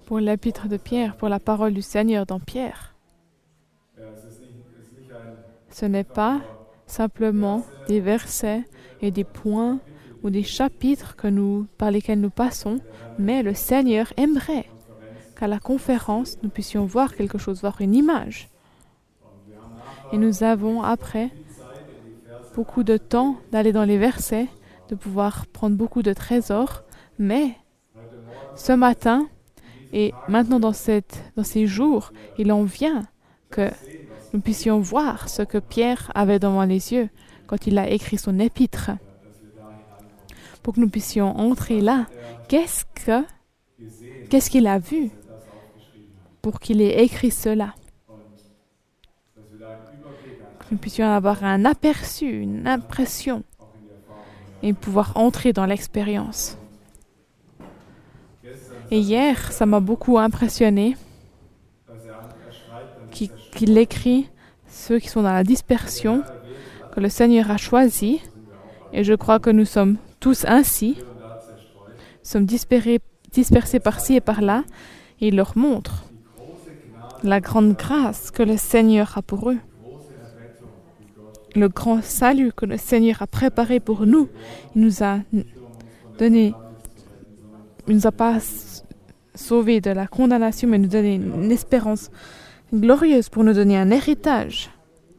pour l'épître de Pierre, pour la parole du Seigneur dans Pierre. Ce n'est pas simplement des versets et des points ou des chapitres par lesquels nous passons, mais le Seigneur aimerait qu'à la conférence, nous puissions voir quelque chose, voir une image. Et nous avons, après, beaucoup de temps d'aller dans les versets, de pouvoir prendre beaucoup de trésors, mais ce matin, et maintenant dans ces jours, il en vient que nous puissions voir ce que Pierre avait devant les yeux quand il a écrit son épître. Pour que nous puissions entrer là, qu'est-ce qu'il a vu pour qu'il ait écrit cela? Que nous puissions avoir un aperçu, une impression et pouvoir entrer dans l'expérience. Et hier, ça m'a beaucoup impressionné qu'il écrit ceux qui sont dans la dispersion, que le Seigneur a choisi, et je crois que nous sommes tous ainsi, sommes dispersés par-ci et par-là, et il leur montre la grande grâce que le Seigneur a pour eux, le grand salut que le Seigneur a préparé pour nous. Il nous a donné, il nous a pas sauvés de la condamnation, mais nous donné une espérance glorieuse pour nous donner un héritage.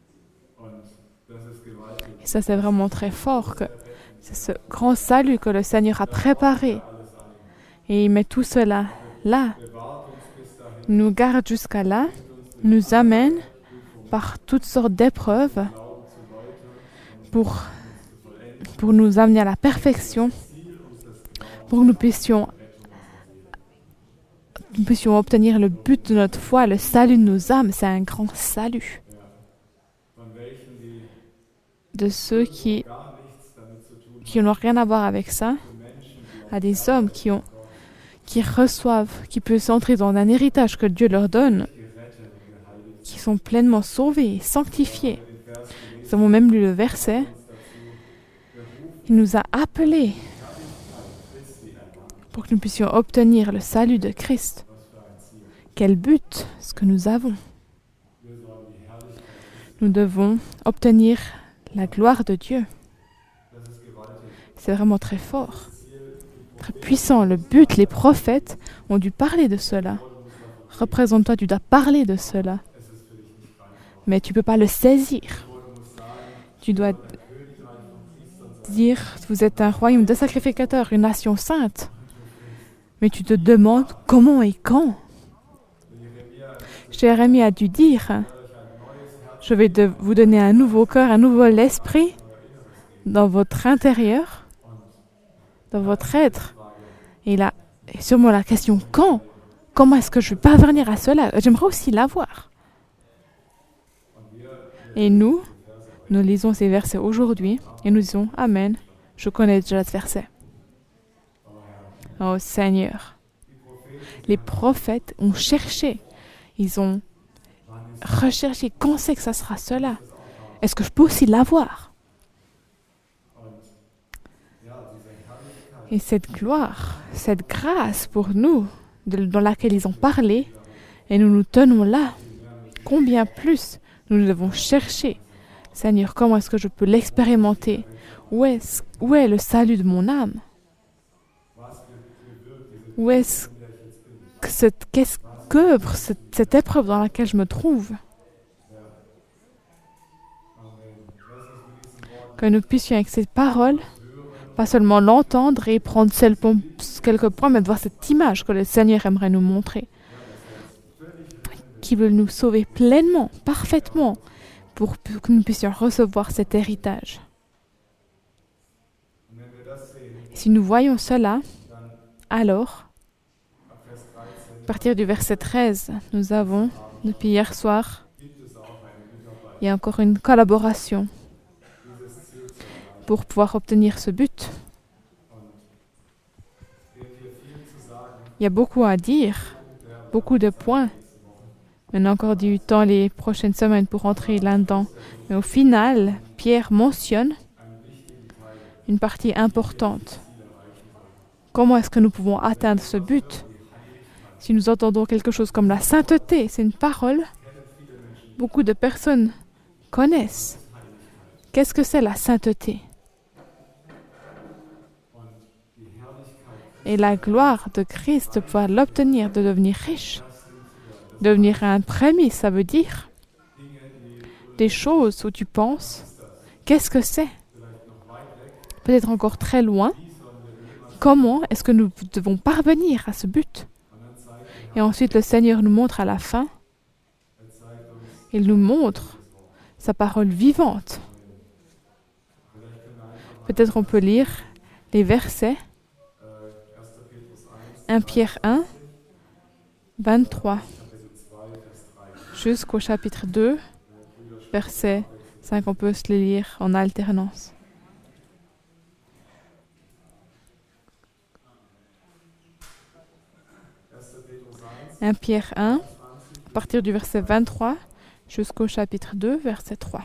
Et ça, c'est vraiment très fort, que c'est ce grand salut que le Seigneur a préparé. Et il met tout cela là. Il nous garde jusqu'à là, nous amène par toutes sortes d'épreuves pour nous amener à la perfection, pour que nous puissions obtenir le but de notre foi, le salut de nos âmes. C'est un grand salut. De ceux qui n'ont rien à voir avec ça, à des hommes qui reçoivent, qui peuvent entrer dans un héritage que Dieu leur donne, qui sont pleinement sauvés, sanctifiés. Nous avons même lu le verset. Il nous a appelés pour que nous puissions obtenir le salut de Christ. Quel but est-ce que nous avons? Nous devons obtenir la gloire de Dieu. C'est vraiment très fort, très puissant. Le but, les prophètes ont dû parler de cela. Représente-toi, tu dois parler de cela. Mais tu ne peux pas le saisir. Tu dois dire, vous êtes un royaume de sacrificateurs, une nation sainte. Mais tu te demandes comment et quand. Jérémie a dû dire, je vais vous donner un nouveau cœur, un nouveau esprit dans votre intérieur, dans votre être. Et là, sûrement la question, quand? Comment est-ce que je vais parvenir à cela? J'aimerais aussi l'avoir. Et nous lisons ces versets aujourd'hui et nous disons, Amen, je connais déjà ce verset. Oh Seigneur, les prophètes ont cherché, ils ont recherché, quand c'est que ça sera cela? Est-ce que je peux aussi l'avoir? Et cette gloire, cette grâce pour nous, dans laquelle ils ont parlé, et nous nous tenons là, combien plus nous devons chercher. Seigneur, comment est-ce que je peux l'expérimenter? Où est le salut de mon âme? Où est-ce que cette épreuve dans laquelle je me trouve? Que nous puissions avec ces paroles, pas seulement l'entendre et prendre quelques points, mais de voir cette image que le Seigneur aimerait nous montrer, qui veut nous sauver pleinement, parfaitement, pour que nous puissions recevoir cet héritage. Si nous voyons cela, alors, à partir du verset 13, nous avons, depuis hier soir, il y a encore une collaboration pour pouvoir obtenir ce but. Il y a beaucoup à dire, beaucoup de points. On a encore du temps les prochaines semaines pour entrer là-dedans. Mais au final, Pierre mentionne une partie importante. Comment est-ce que nous pouvons atteindre ce but? Si nous entendons quelque chose comme la sainteté, c'est une parole. Beaucoup de personnes connaissent. Qu'est-ce que c'est la sainteté? Et la gloire de Christ, de pouvoir l'obtenir, de devenir riche. Devenir un prémisse, ça veut dire des choses où tu penses, qu'est-ce que c'est? Peut-être encore très loin. Comment est-ce que nous devons parvenir à ce but? Et ensuite, le Seigneur nous montre à la fin, il nous montre sa parole vivante. Peut-être on peut lire les versets 1 Pierre 1, 23, jusqu'au chapitre 2, verset 5. On peut se les lire en alternance. « 1 Pierre 1, à partir du verset 23 jusqu'au chapitre 2, verset 3.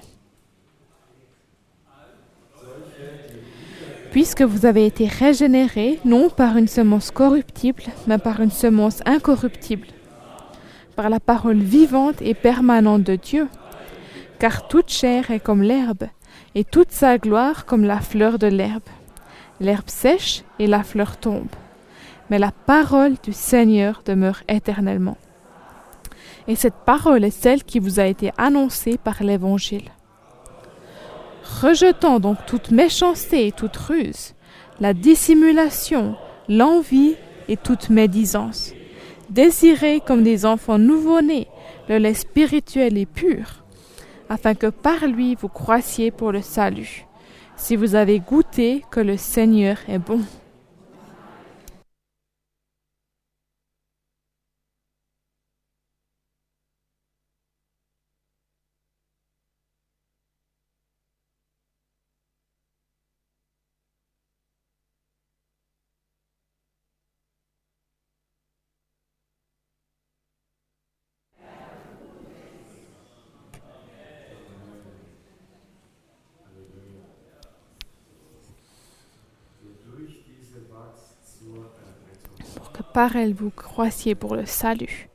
Puisque vous avez été régénérés, non par une semence corruptible, mais par une semence incorruptible, par la parole vivante et permanente de Dieu. Car toute chair est comme l'herbe, et toute sa gloire comme la fleur de l'herbe. L'herbe sèche et la fleur tombe. Mais la parole du Seigneur demeure éternellement. Et cette parole est celle qui vous a été annoncée par l'Évangile. Rejetant donc toute méchanceté et toute ruse, la dissimulation, l'envie et toute médisance. Désirez comme des enfants nouveau-nés le lait spirituel et pur, afin que par lui vous croissiez pour le salut, si vous avez goûté que le Seigneur est bon. Pour que par elle vous croissiez pour le salut.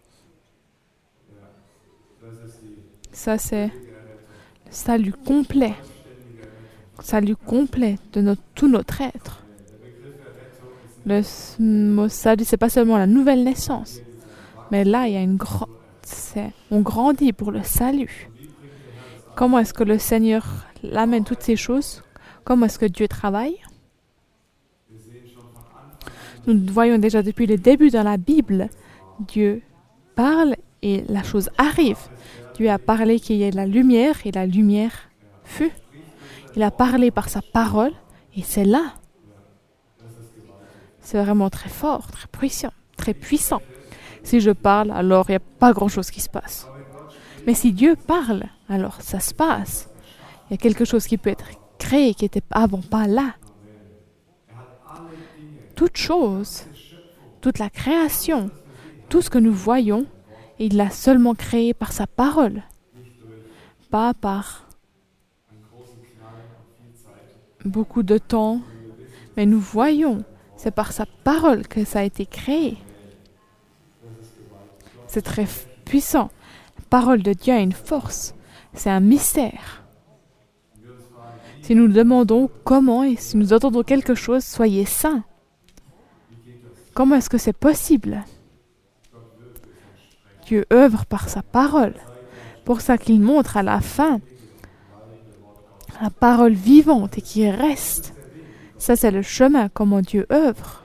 Ça, c'est le salut complet. Le salut complet de tout notre être. Le mot salut, c'est pas seulement la nouvelle naissance. Mais là, il y a on grandit pour le salut. Comment est-ce que le Seigneur amène toutes ces choses? Comment est-ce que Dieu travaille? Nous voyons déjà depuis le début dans la Bible, Dieu parle et la chose arrive. Dieu a parlé qu'il y ait la lumière et la lumière fut. Il a parlé par sa parole et c'est là. C'est vraiment très fort, très puissant, très puissant. Si je parle, alors il n'y a pas grand-chose qui se passe. Mais si Dieu parle, alors ça se passe. Il y a quelque chose qui peut être créé, qui n'était avant pas là. Toute chose, toute la création, tout ce que nous voyons, il l'a seulement créé par sa parole. Pas par beaucoup de temps, mais nous voyons, c'est par sa parole que ça a été créé. C'est très puissant. La parole de Dieu a une force. C'est un mystère. Si nous demandons comment et si nous entendons quelque chose, soyez saints. Comment est-ce que c'est possible? Dieu œuvre par sa parole. Pour ça qu'il montre à la fin la parole vivante et qui reste. Ça, c'est le chemin, comment Dieu œuvre.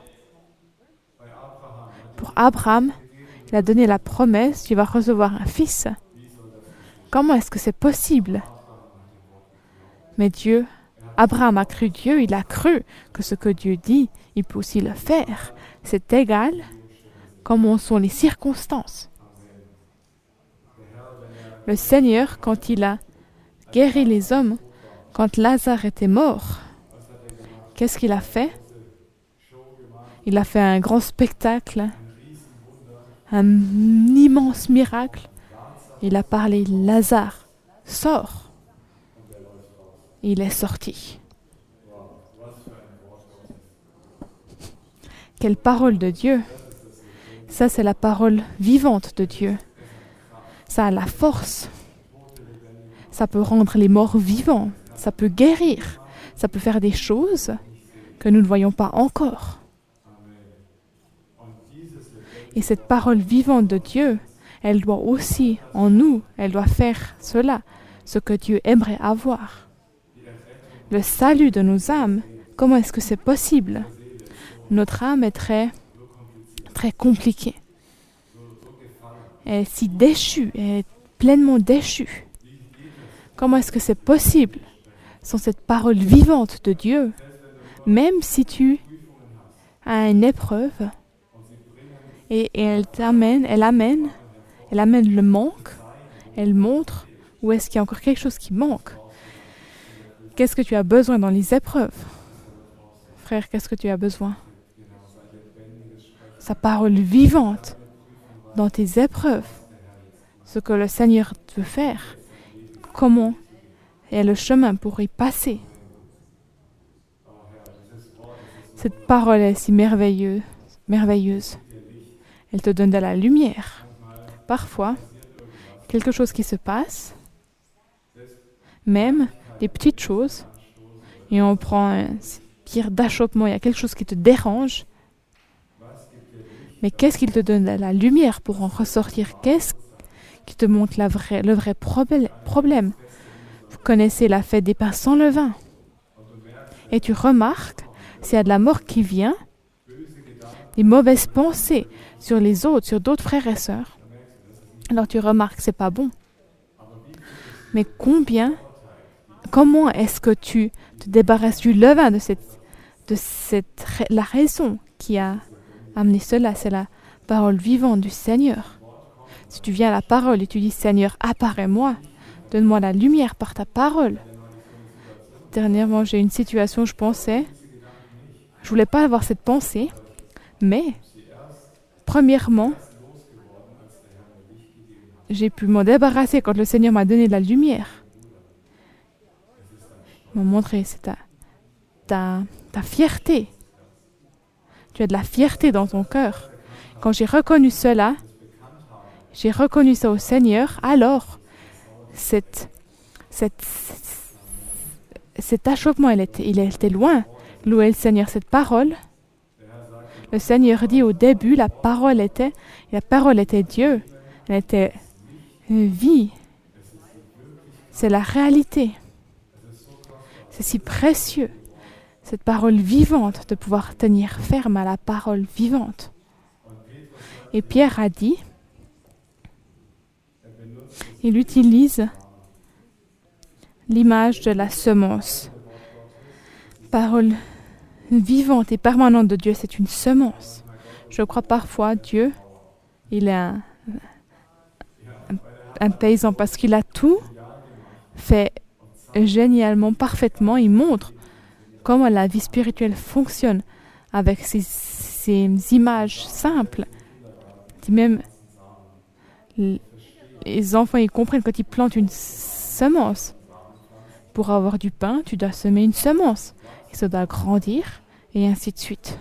Pour Abraham, il a donné la promesse qu'il va recevoir un fils. Comment est-ce que c'est possible? Mais Abraham a cru Dieu, il a cru que ce que Dieu dit, il peut aussi le faire. C'est égal comment sont les circonstances. Le Seigneur, quand il a guéri les hommes, quand Lazare était mort, qu'est-ce qu'il a fait? Il a fait un grand spectacle, un immense miracle. Il a parlé, Lazare, sors. Il est sorti. Quelle parole de Dieu! Ça, c'est la parole vivante de Dieu. Ça a la force. Ça peut rendre les morts vivants. Ça peut guérir. Ça peut faire des choses que nous ne voyons pas encore. Et cette parole vivante de Dieu, elle doit aussi, en nous, elle doit faire cela, ce que Dieu aimerait avoir. Le salut de nos âmes, comment est-ce que c'est possible? Notre âme est très compliquée. Elle est si déchue, elle est pleinement déchue. Comment est-ce que c'est possible sans cette parole vivante de Dieu? Même si tu as une épreuve et elle amène le manque, elle montre où est-ce qu'il y a encore quelque chose qui manque. Qu'est-ce que tu as besoin dans les épreuves? Frère, qu'est-ce que tu as besoin? Sa parole vivante dans tes épreuves. Ce que le Seigneur veut faire. Comment est le chemin pour y passer? Cette parole est si merveilleuse. Elle te donne de la lumière. Parfois, quelque chose qui se passe, même des petites choses, et on prend un tir d'achoppement, il y a quelque chose qui te dérange, mais qu'est-ce qui te donne de la lumière pour en ressortir? Qu'est-ce qui te montre le vrai problème? Vous connaissez la fête des pains sans levain. Et tu remarques, s'il y a de la mort qui vient, des mauvaises pensées sur les autres, sur d'autres frères et sœurs, alors tu remarques que ce n'est pas bon. Mais comment est-ce que tu te débarrasses du levain la raison qui a amené cela? C'est la parole vivante du Seigneur. Si tu viens à la parole et tu dis, Seigneur, apparais-moi, donne-moi la lumière par ta parole. Dernièrement, j'ai une situation, je voulais pas avoir cette pensée, mais premièrement, j'ai pu m'en débarrasser quand le Seigneur m'a donné de la lumière. Il m'a montré, c'est ta fierté. Tu as de la fierté dans ton cœur. Quand j'ai reconnu cela, j'ai reconnu ça au Seigneur, alors cet achoppement, il était loin. Louez le Seigneur, cette parole. Le Seigneur dit au début, la parole était Dieu. Elle était vie. C'est la réalité. C'est si précieux, cette parole vivante, de pouvoir tenir ferme à la parole vivante. Et Pierre a dit, il utilise l'image de la semence. Parole vivante et permanente de Dieu, c'est une semence. Je crois parfois Dieu, il est un paysan parce qu'il a tout fait génialement, parfaitement. Il montre comment la vie spirituelle fonctionne avec ces images simples. Il dit même, les enfants, ils comprennent quand ils plantent une semence. Pour avoir du pain, tu dois semer une semence. Et ça doit grandir, et ainsi de suite.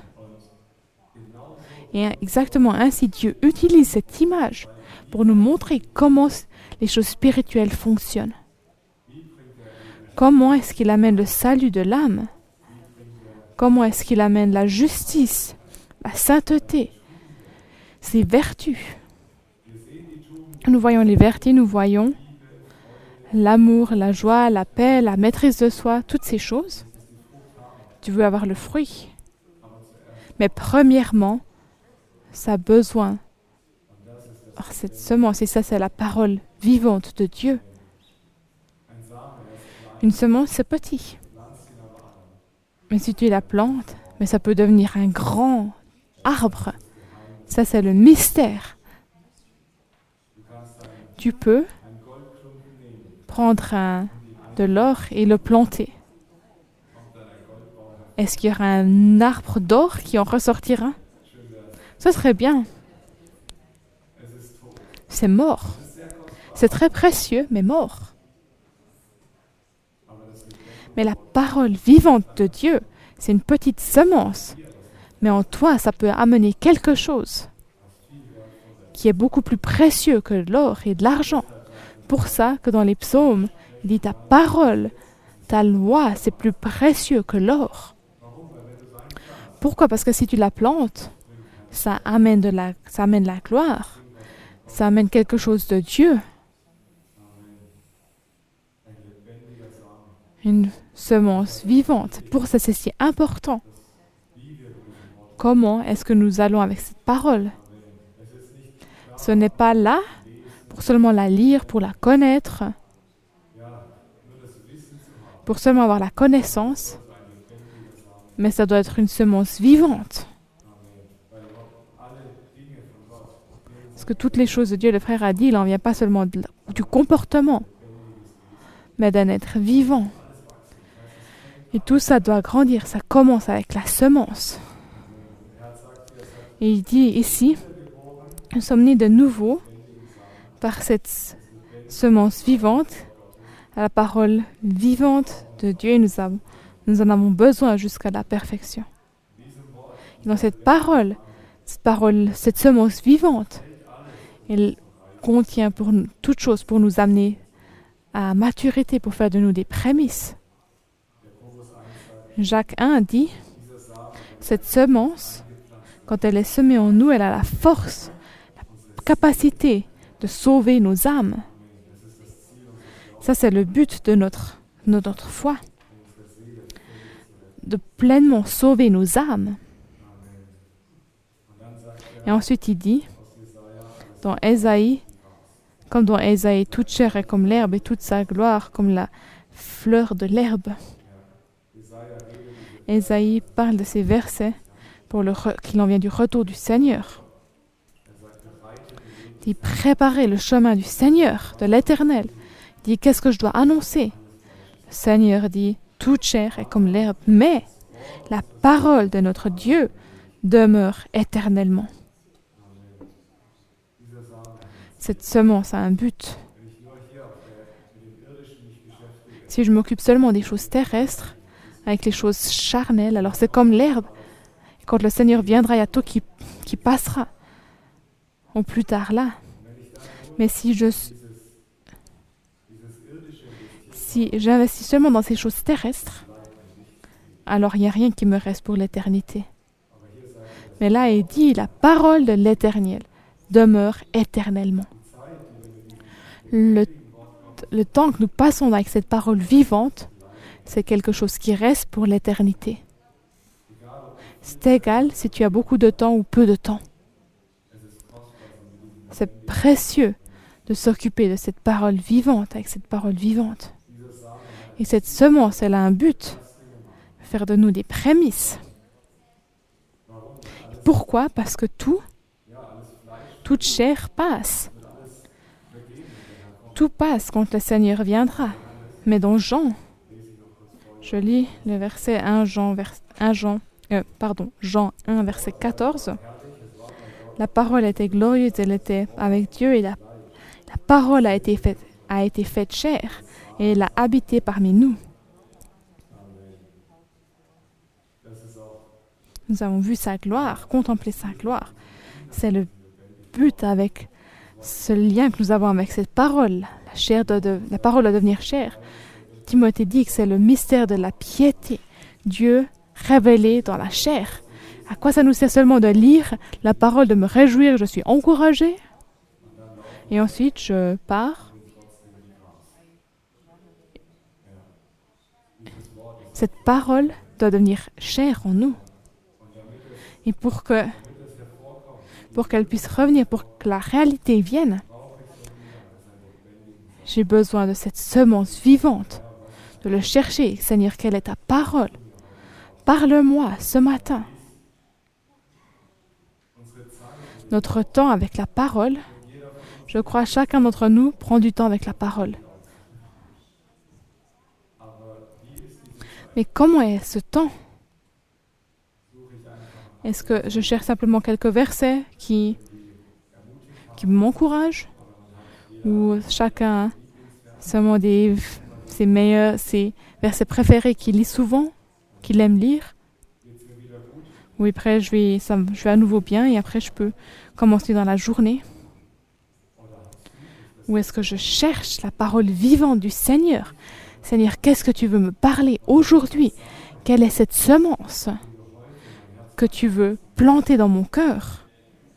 Et exactement ainsi, Dieu utilise cette image pour nous montrer comment les choses spirituelles fonctionnent. Comment est-ce qu'il amène le salut de l'âme? Comment est-ce qu'il amène la justice, la sainteté, ces vertus? Nous voyons les vertus, nous voyons l'amour, la joie, la paix, la maîtrise de soi, toutes ces choses. Tu veux avoir le fruit. Mais premièrement, ça a besoin. Alors cette semence, et ça c'est la parole vivante de Dieu. Une semence, c'est petit. Mais si tu la plantes, mais ça peut devenir un grand arbre. Ça, c'est le mystère. Tu peux prendre de l'or et le planter. Est-ce qu'il y aura un arbre d'or qui en ressortira? Ce serait bien. C'est mort. C'est très précieux, mais mort. Mais la parole vivante de Dieu, c'est une petite semence. Mais en toi, ça peut amener quelque chose. qui est beaucoup plus précieux que l'or et de l'argent. Pour ça que dans les psaumes, il dit ta parole, ta loi, c'est plus précieux que l'or. Pourquoi? Parce que si tu la plantes, ça amène la gloire. Ça amène quelque chose de Dieu. Une semence vivante. Pour ça, c'est si important. Comment est-ce que nous allons avec cette parole? Ce n'est pas là pour seulement la lire, pour la connaître, pour seulement avoir la connaissance, mais ça doit être une semence vivante. Parce que toutes les choses de Dieu, le frère a dit, il n'en vient pas seulement du comportement, mais d'un être vivant. Et tout ça doit grandir, ça commence avec la semence. Et il dit ici, nous sommes nés de nouveau par cette semence vivante, à la parole vivante de Dieu, et nous en avons besoin jusqu'à la perfection. Et dans cette parole, cette semence vivante, elle contient pour nous, toute chose pour nous amener à maturité, pour faire de nous des prémices. Jacques 1 dit, cette semence, quand elle est semée en nous, elle a la force, la capacité de sauver nos âmes. Ça, c'est le but de notre foi. De pleinement sauver nos âmes. Et ensuite, il dit, dans Ésaïe, comme dans Ésaïe, toute chair est comme l'herbe et toute sa gloire comme la fleur de l'herbe. Ésaïe parle de ces versets qu'il en vient du retour du Seigneur. Il dit, préparez le chemin du Seigneur, de l'Éternel. Il dit, qu'est-ce que je dois annoncer? Le Seigneur dit, toute chair est comme l'herbe, mais la parole de notre Dieu demeure éternellement. Cette semence a un but. Si je m'occupe seulement des choses terrestres, avec les choses charnelles, alors c'est comme l'herbe. Et quand le Seigneur viendra, il y a tout qui passera. Ou plus tard là. Mais si j'investis seulement dans ces choses terrestres, alors il n'y a rien qui me reste pour l'éternité. Mais là, il dit, la parole de l'Éternel demeure éternellement. Le temps que nous passons avec cette parole vivante, c'est quelque chose qui reste pour l'éternité. C'est égal si tu as beaucoup de temps ou peu de temps. C'est précieux de s'occuper de cette parole vivante, avec cette parole vivante. Et cette semence, elle a un but, faire de nous des prémices. Pourquoi? Parce que toute chair passe. Tout passe quand le Seigneur viendra. Mais dans Jean, je lis le verset Jean 1, verset 14. La parole était glorieuse, elle était avec Dieu, et la parole a été faite chair, et elle a habité parmi nous. Nous avons vu sa gloire, contemplé sa gloire. C'est le but avec ce lien que nous avons avec cette parole. La parole doit devenir chair. Timothée dit que c'est le mystère de la piété. Dieu révélé dans la chair. À quoi ça nous sert seulement de lire la parole, de me réjouir, je suis encouragé? Et ensuite, je pars. Cette parole doit devenir chair en nous. Et pour qu'elle puisse revenir, pour que la réalité vienne, j'ai besoin de cette semence vivante, de le chercher. Seigneur, quelle est ta parole? Parle-moi ce matin. Notre temps avec la parole, je crois chacun d'entre nous prend du temps avec la parole. Mais comment est ce temps? Est-ce que je cherche simplement quelques versets qui m'encouragent? Ou chacun seulement ses versets préférés qu'il lit souvent, qu'il aime lire? Ou après je vais à nouveau bien et après je peux commencer dans la journée. Ou est-ce que je cherche la parole vivante du Seigneur? Seigneur, qu'est-ce que tu veux me parler aujourd'hui? Quelle est cette semence que tu veux planter dans mon cœur?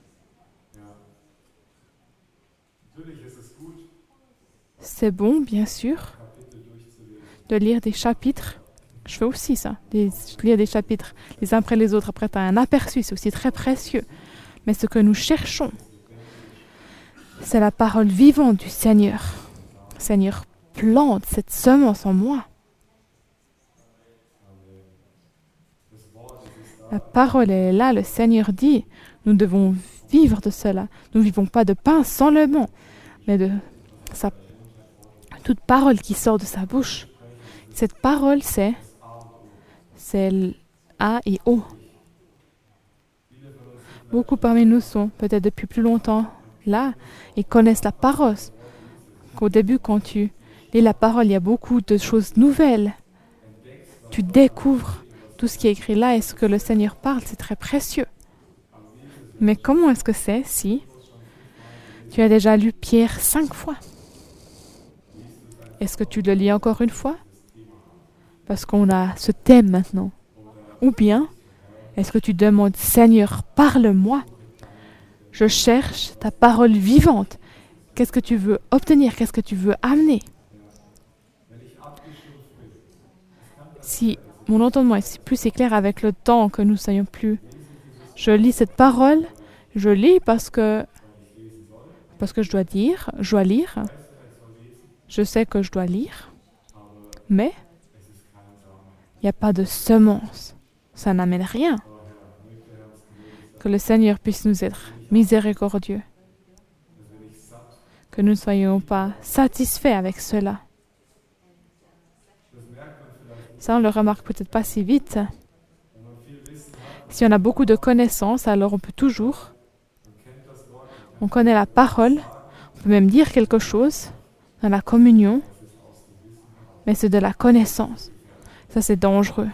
C'est bon, bien sûr, de lire des chapitres. Je fais aussi ça, lire des chapitres les uns après les autres. Après, tu as un aperçu, c'est aussi très précieux. Mais ce que nous cherchons, c'est la parole vivante du Seigneur. Seigneur, plante cette semence en moi. La parole est là, le Seigneur dit, nous devons vivre de cela. Nous ne vivons pas de pain seulement, mais de toute parole qui sort de sa bouche. Cette parole, c'est A et O. Beaucoup parmi nous sont peut-être depuis plus longtemps là et connaissent la parole. Qu'au début, quand tu lis la parole, il y a beaucoup de choses nouvelles. Tu découvres tout ce qui est écrit là et ce que le Seigneur parle, c'est très précieux. Mais comment est-ce que c'est si tu as déjà lu Pierre 5 fois? Est-ce que tu le lis encore une fois? Parce qu'on a ce thème maintenant. Ou bien, est-ce que tu demandes, Seigneur, parle-moi. Je cherche ta parole vivante. Qu'est-ce que tu veux obtenir? Qu'est-ce que tu veux amener? Si mon entendement est plus clair avec le temps que nous ne soyons plus, je lis cette parole, je lis parce que je dois lire. Je sais que je dois lire, mais il n'y a pas de semence. Ça n'amène rien. Que le Seigneur puisse nous être miséricordieux. Que nous ne soyons pas satisfaits avec cela. Ça, on ne le remarque peut-être pas si vite. Si on a beaucoup de connaissances, alors on peut toujours. On connaît la parole, on peut même dire quelque chose dans la communion, mais c'est de la connaissance. Ça, c'est dangereux.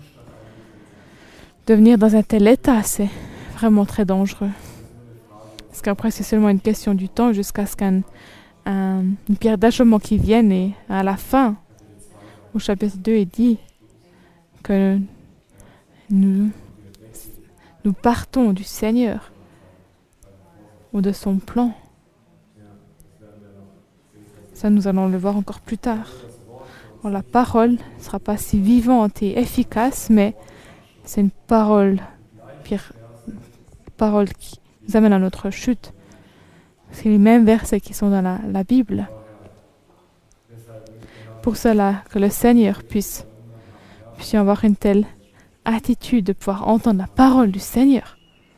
Devenir dans un tel état, c'est vraiment très dangereux. Parce qu'après, c'est seulement une question du temps jusqu'à ce qu'une pierre d'achoppement qui vienne et à la fin, au chapitre 2, il dit que nous partons du Seigneur ou de son plan. Ça, nous allons le voir encore plus tard. Bon, la parole ne sera pas si vivante et efficace, mais c'est une parole qui nous amène à notre chute. C'est les mêmes versets qui sont dans la Bible. Pour cela, que le Seigneur puisse avoir une telle attitude de pouvoir entendre la parole du Seigneur.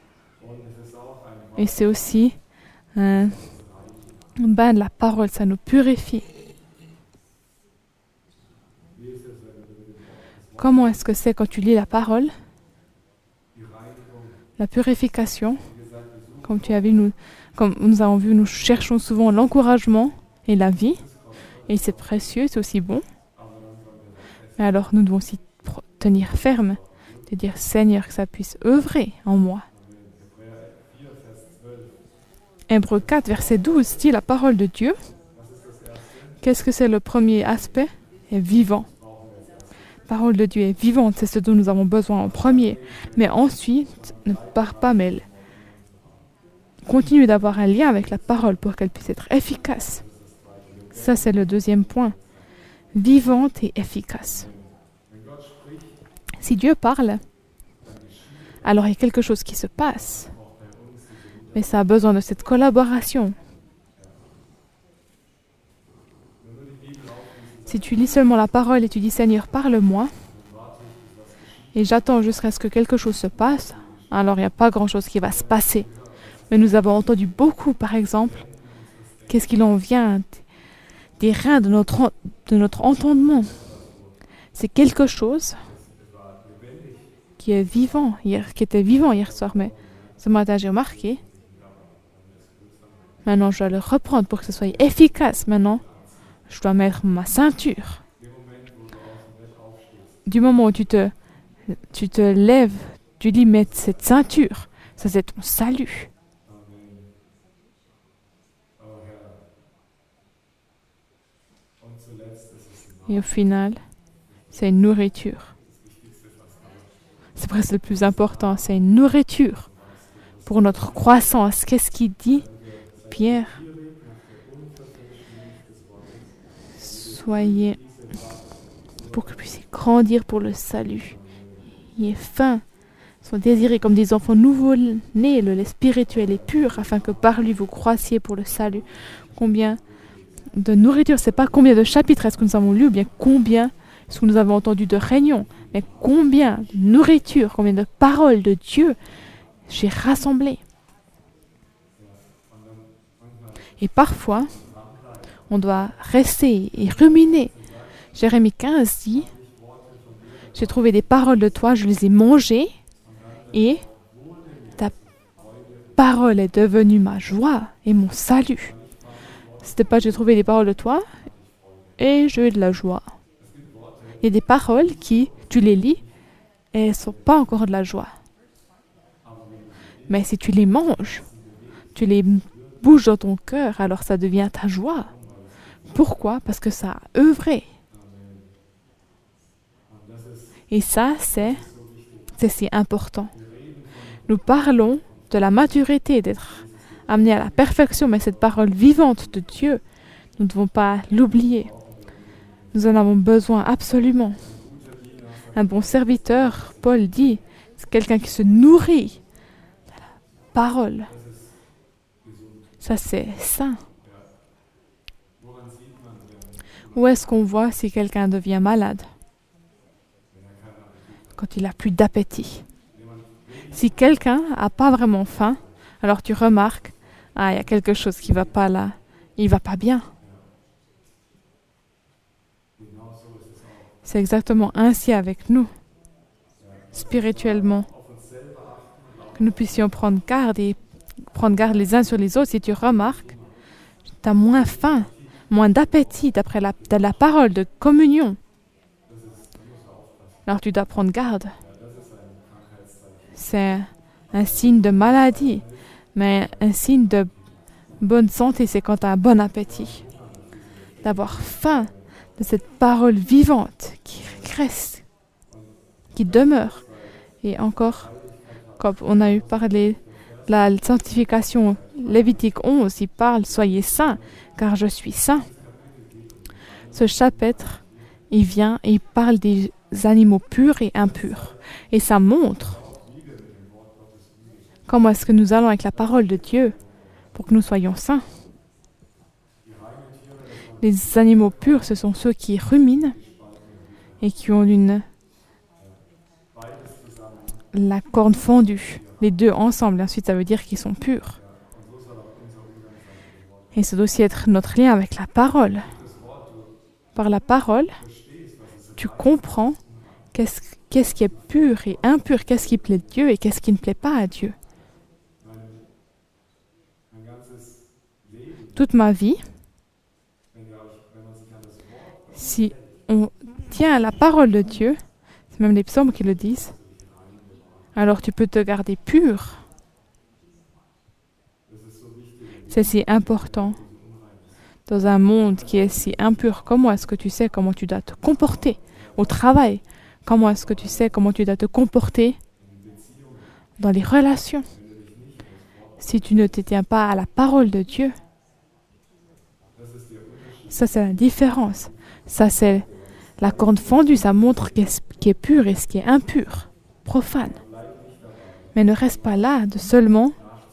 Et c'est aussi un bain de la parole, ça nous purifie. Comment est-ce que c'est quand tu lis la parole? La purification, comme nous avons vu, nous cherchons souvent l'encouragement et la vie. Et c'est précieux, c'est aussi bon. Mais alors nous devons aussi tenir ferme, de dire Seigneur, que ça puisse œuvrer en moi. Hébreux 4, verset 12 dit la parole de Dieu. Qu'est-ce que c'est le premier aspect? Est vivant. La parole de Dieu est vivante, c'est ce dont nous avons besoin en premier. Mais ensuite, ne pars pas, mais continue d'avoir un lien avec la parole pour qu'elle puisse être efficace. Ça, c'est le deuxième point. Vivante et efficace. Si Dieu parle, alors il y a quelque chose qui se passe. Mais ça a besoin de cette collaboration. Si tu lis seulement la parole et tu dis Seigneur, parle-moi, et j'attends jusqu'à ce que quelque chose se passe, alors il n'y a pas grand-chose qui va se passer. Mais nous avons entendu beaucoup, par exemple, qu'est-ce qu'il en vient des reins de notre entendement. C'est quelque chose qui est vivant, qui était vivant hier soir, mais ce matin j'ai remarqué. Maintenant, je dois le reprendre pour que ce soit efficace. Maintenant, je dois mettre ma ceinture. Du moment où tu te lèves du lit, mettre cette ceinture, ça c'est ton salut. Et au final, c'est une nourriture. C'est presque le plus important, c'est une nourriture pour notre croissance. Qu'est-ce qu'il dit, Pierre? Soyez, pour que vous puissiez grandir pour le salut. Ayez faim, soyez désirés comme des enfants nouveau-nés, le lait spirituel est pur, afin que par lui vous croissiez pour le salut. Combien de nourriture, c'est pas combien de chapitres est-ce que nous avons lu, ou bien combien est-ce que nous avons entendu de réunions, mais combien de nourriture, combien de paroles de Dieu j'ai rassemblées. Et parfois, on doit rester et ruminer. Jérémie 15 dit, j'ai trouvé des paroles de toi, je les ai mangées, et ta parole est devenue ma joie et mon salut. C'était pas j'ai trouvé des paroles de toi et j'ai eu de la joie. Il y a des paroles qui, tu les lis, et elles ne sont pas encore de la joie. Mais si tu les manges, tu les bouges dans ton cœur, alors ça devient ta joie. Pourquoi? Parce que ça a œuvré. Et ça, c'est si important. Nous parlons de la maturité, d'être amené à la perfection, mais cette parole vivante de Dieu, nous ne devons pas l'oublier. Nous en avons besoin absolument. Un bon serviteur, Paul dit, c'est quelqu'un qui se nourrit de la parole. Ça, c'est sain. Où est-ce qu'on voit si quelqu'un devient malade? Quand il n'a plus d'appétit. Si quelqu'un n'a pas vraiment faim, alors tu remarques, il y a quelque chose qui ne va pas là. Il ne va pas bien. C'est exactement ainsi avec nous, spirituellement. Que nous puissions prendre garde et prendre garde les uns sur les autres. Si tu remarques, tu as moins faim, moins d'appétit d'après la parole de communion. Alors tu dois prendre garde. C'est un signe de maladie, mais un signe de bonne santé, c'est quand tu as un bon appétit. D'avoir faim de cette parole vivante qui reste, qui demeure. Et encore, comme on a eu parlé de la sanctification, Lévitique 11, il parle « Soyez saints, car je suis saint ». Ce chapitre, il vient et il parle des animaux purs et impurs. Et ça montre comment est-ce que nous allons avec la parole de Dieu pour que nous soyons saints. Les animaux purs, ce sont ceux qui ruminent et qui ont la corne fendue, les deux ensemble. Ensuite, ça veut dire qu'ils sont purs. Et ça doit aussi être notre lien avec la parole. Par la parole, tu comprends qu'est-ce qui est pur et impur, qu'est-ce qui plaît à Dieu et qu'est-ce qui ne plaît pas à Dieu. Toute ma vie, si on tient à la parole de Dieu, c'est même les psaumes qui le disent, alors tu peux te garder pur. C'est si important. Dans un monde qui est si impur, comment est-ce que tu sais comment tu dois te comporter au travail? Comment est-ce que tu sais comment tu dois te comporter dans les relations? Si tu ne te tiens pas à la parole de Dieu, ça c'est la différence. Ça c'est la corne fendue, ça montre ce qui est pur et ce qui est impur, profane. Mais ne reste pas là de seulement